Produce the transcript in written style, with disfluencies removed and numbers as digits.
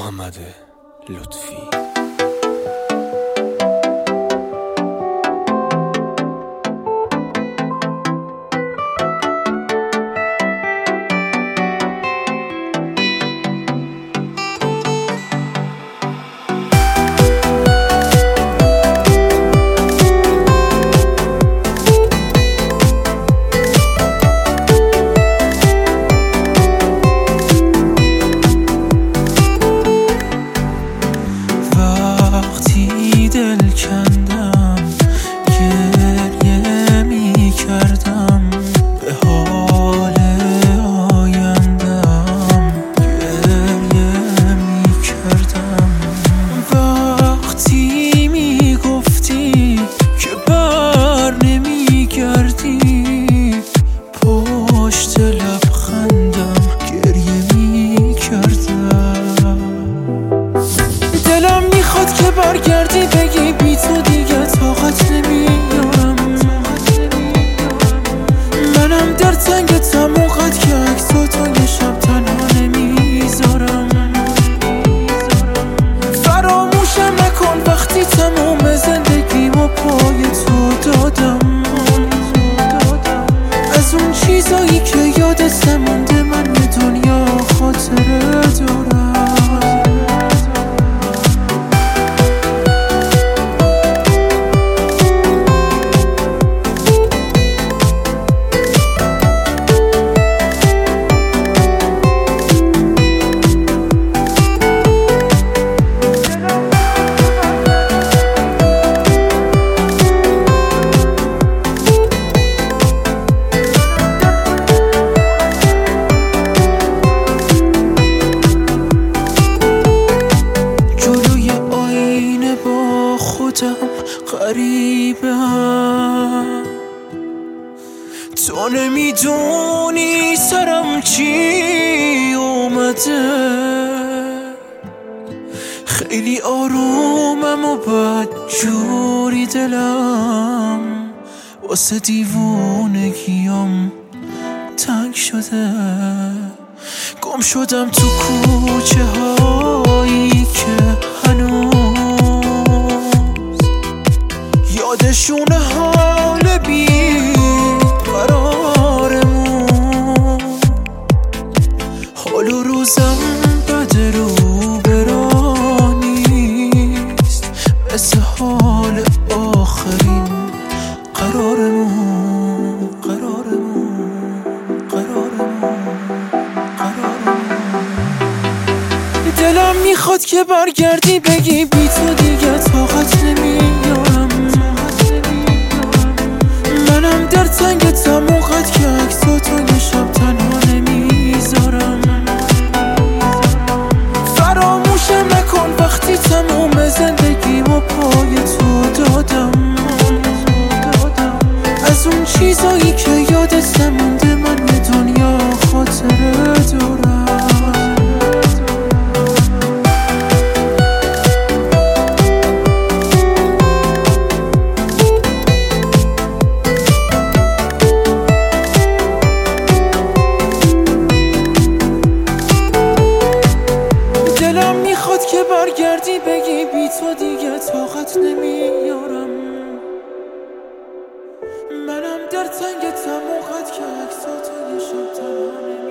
محمد لطفی. برگردی بگی بی تو دیگه طاقت نمیارم. منم در تنگ تموقت که عکساتو یه شب تنها نمیذارم. فراموشم نکن وقتی تموم زندگیمو پای تو دادم. از اون چیزایی که یادت نمونده من یه دنیا خاطره دارم. غریبم تو نمیدونی سرم چی اومده. خیلی آرومم و بدجوری دلم واسه دیوونگیم تنگ شده. گم شدم تو کوچه هایی که هنوز یادشونه حال بی قرارمون. حال و روزم بده رو برانیست مثل حال آخرین قرارمون. دلم میخواد که برگردی بگی بی تو دیگه طاقت نمیارم. منم در تنگ تموقت که عکساتو یه شب تنها نمیذارم. فراموشم نکن وقتی تموم زندگیمو پای تو دادم. از اون چیزایی که یادت نمونده من یه دنیا خاطره دارم. دلم میخواد که برگردی بگی بی تو دیگه طاقت نمیارم. منم در تنگ تموقت که عکساتو یه شب تنها نمیذارم.